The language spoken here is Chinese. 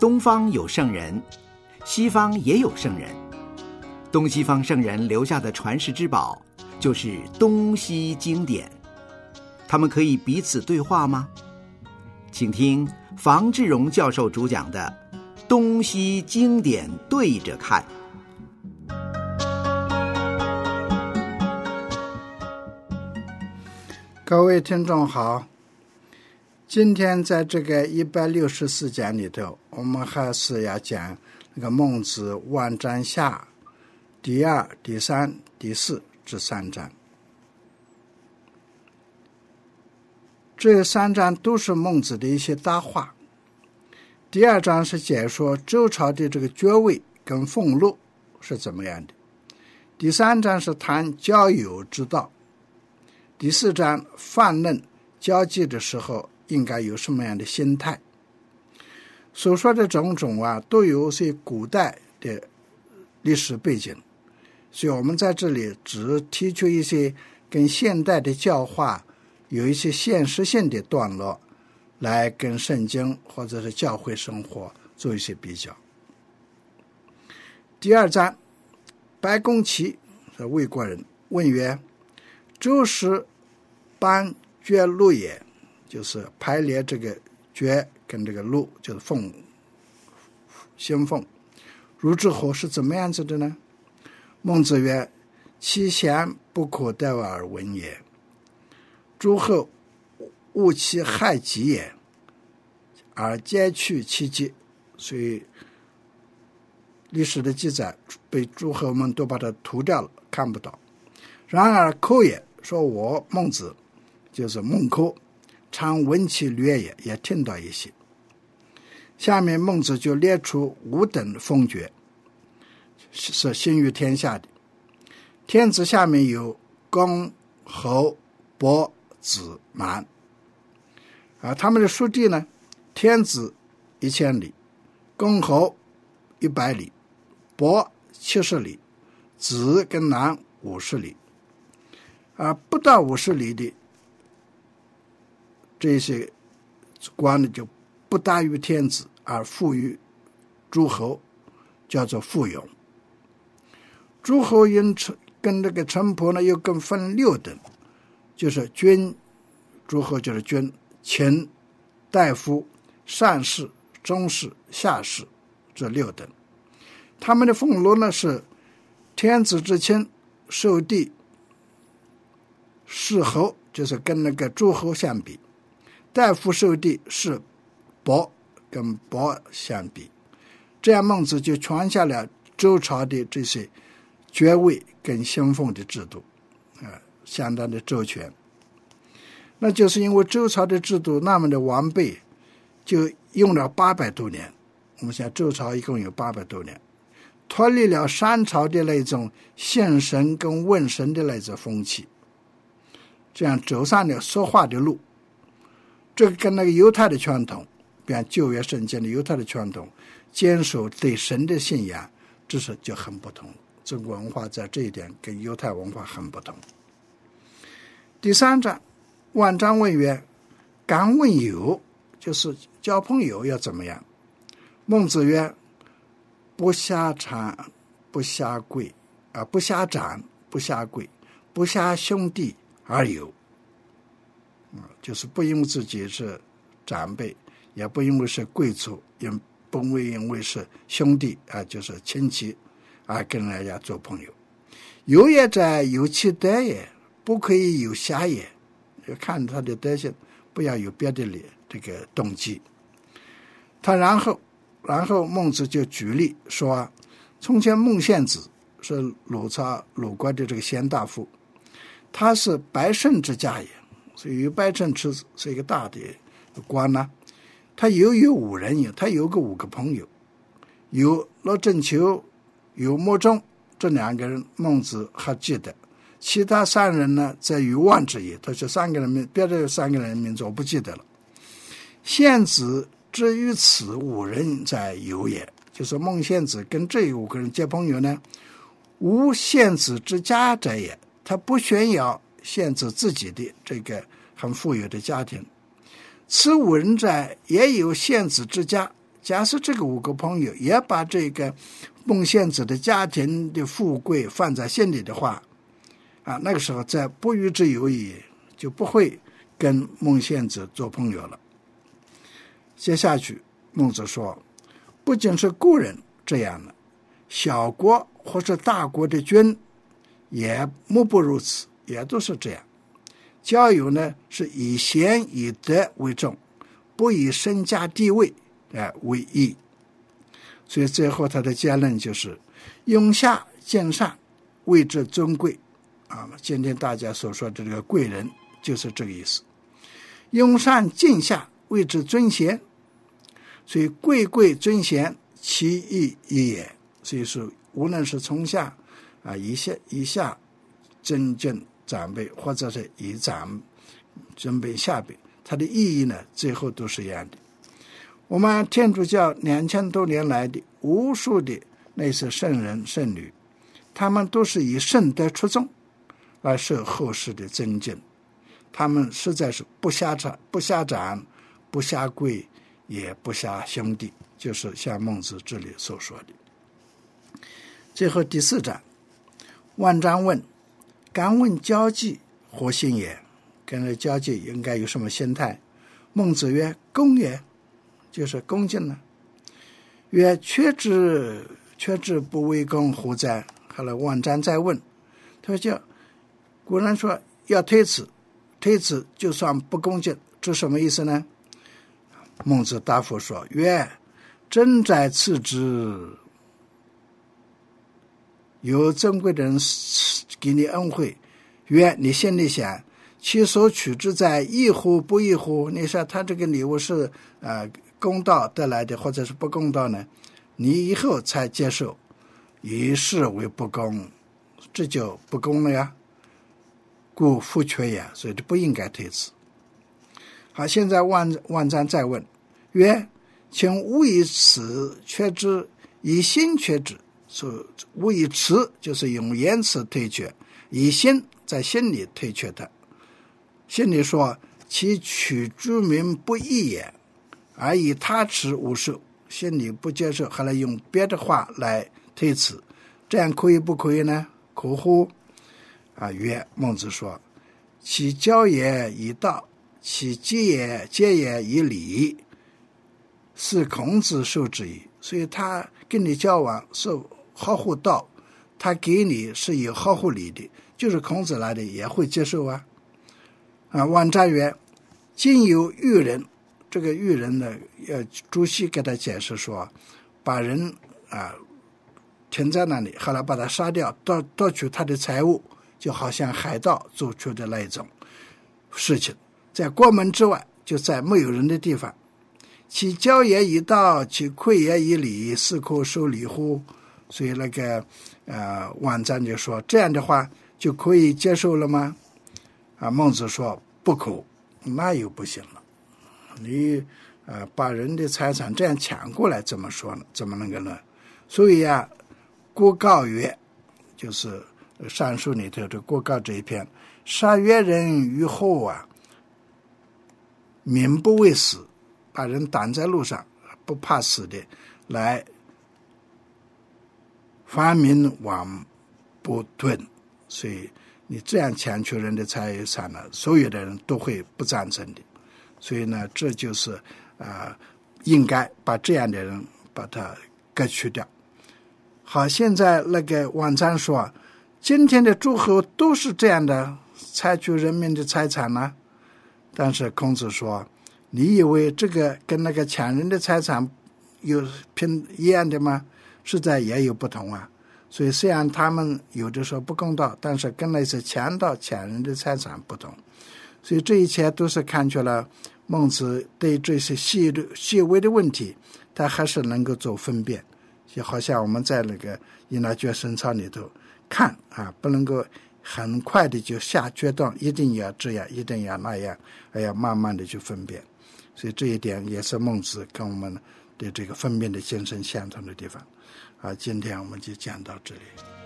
东方有圣人，西方也有圣人。东西方圣人留下的传世之宝，就是东西经典。他们可以彼此对话吗？请听房志荣教授主讲的《东西经典对着看》。 各位听众好，今天在这个164讲里头，我们还是要讲那个孟子万章下第2、第3、第4这3章。这3章都是孟子的一些大话。第2章是解说周朝的这个爵位跟俸禄是怎么样的。第3章是谈交友之道。第4章泛论交际的时候应该有什么样的心态。所说的种种都有些古代的历史背景，所以我们在这里只提出一些跟现代的教化有一些现实性的段落，来跟圣经或者是教会生活做一些比较。第2章，白公齐是魏国人，问曰：周时颁爵禄也，就是排列这个爵跟这个禄，就是俸薪俸，如之后是怎么样子的呢？孟子曰：其贤不可待而闻也，诸侯恶其害己也，而皆去其疾。所以历史的记载被诸侯们都把它涂掉了，看不到。然而寇也，说我孟子就是孟寇，常闻其略也听到一些。下面孟子就列出5等封爵，是行于天下的。天子下面有公、侯、伯、子、蛮，他们的属地呢，天子1000里，公侯100里，伯70里，子跟南50里。不到50里的这些官呢，就不大于天子，而附于诸侯，叫做附庸。诸侯跟这个臣仆呢，又更分6等，就是君，诸侯就是君，卿、大夫、上士、中士、下士，这6等。他们的俸禄呢，是天子之卿受地，士侯就是跟那个诸侯相比，大夫受地是伯跟伯相比。这样孟子就传下了周朝的这些爵位跟薪俸的制度，相当的周全。那就是因为周朝的制度那么的完备，就用了800多年。我们想周朝一共有800多年，脱离了商朝的那种献神跟问神的那种风气，这样走上了说话的路。这个跟那个犹太的传统，比方旧约圣经的犹太的传统，坚守对神的信仰，这是就很不同。中国文化在这一点跟犹太文化很不同。第3章，万章问曰：敢问友，就是交朋友要怎么样？孟子曰：不瞎长，不瞎贵，不瞎长，不瞎贵，不瞎兄弟而友。就是不因为自己是长辈，也不因为是贵族，也不因为是兄弟就是亲戚而跟人家做朋友。友也者，有其德也，不可以有瞎也。要看他的德性，不要有别的这个动机。然后孟子就举例说，从前孟献子是鲁国的这个贤大夫，他是百乘之家也，所以有百乘之子，是一个大的官呢。他有5人，他有个5个朋友，有罗振求，有莫仲，这2个人孟子还记得。其他3人呢，在于忘之也。他说3个人名，别的3个人名字我不记得了。献子之于此5人在友也，就是孟献子跟这5个人结朋友呢，无献子之家者也，他不炫耀献子自己的这个很富有的家庭。此5人在也有献子之家， 假设这个5个朋友也把这个孟献子的家庭的富贵放在心里的话，那个时候再不与之有矣，就不会跟孟献子做朋友了。接下去孟子说，不仅是故人这样了，小国或是大国的君也莫不如此，也都是这样。交友呢，是以贤以德为重，不以身家地位为义。所以最后他的结论就是拥下见上，谓之尊贵。今天大家所说的这个贵人就是这个意思。拥上敬下，谓之尊贤。所以贵贵尊贤，其义一也。所以说无论是从下以下尊敬长辈，或者是以长辈下辈，它的意义呢，最后都是一样的。我们天主教2000多年来的无数的那些圣人圣女，他们都是以圣德出众来受后世的尊敬，他们实在是不瞎长不瞎贵也不瞎兄弟，就是像孟子这里所说的。最后第4章，万章问，敢问交际何心也？跟着交际应该有什么心态？孟子曰，恭也，就是恭敬了。曰，却之不为恭乎哉？后来万章再问，他说古人说要推辞就算不恭敬，这什么意思呢？孟子答复说，曰，真哉赐之，有珍贵的人给你恩惠，曰，你心里想，其所取之在义乎不义乎？你说他这个礼物是公道得来的，或者是不公道呢？你以后才接受，以是为不公，这就不公了呀，故复缺也，所以就不应该推辞。好，现在万章再问，曰，请勿以此却之，以心却之。所勿以辞，就是用言辞推却，以心在心里推却他。心里说，其取诸民不义也，而以他辞无受，心里不接受，还来用别的话来推辞，这样可以不可以呢？可乎？曰，孟子说，其交也以道，其结也以礼，是孔子受之矣。所以他跟你交往是好乎道，他给你是有好乎礼的，就是孔子来的也会接受啊。万章曰，今有愚人，这个愚人呢，朱熹给他解释说，把人停在那里，后来把他杀掉，夺取他的财物，就好像海盗做出的那一种事情，在国门之外，就在没有人的地方。其交也以道，其馈也以礼，是可受礼乎？所以那个万章就说，这样的话就可以接受了吗？孟子说，不可，那又不行了。你把人的财产这样抢过来，怎么说呢？怎么能够呢？所以郭告曰，就是上书里头的郭告这一篇，杀越人于后民不畏死，把人挡在路上不怕死的来发民往不遁。所以你这样抢取人的财产呢，所有的人都会不赞成的。所以呢，这就是应该把这样的人把他割去掉。好，现在那个万章说，今天的诸侯都是这样的采取人民的财产呢。但是孔子说，你以为这个跟那个抢人的财产有一样的吗？实在也有不同啊。所以虽然他们有的时候不公道，但是跟那些强盗抢人的财产不同。所以这一切都是看出了孟子对这些细微的问题，他还是能够做分辨。就好像我们在那个以拿决生操里头看不能够很快的就下决断，一定要这样，一定要那样，而要慢慢的去分辨。所以这一点也是孟子跟我们的这个分辨的精神相同的地方。今天我们就讲到这里。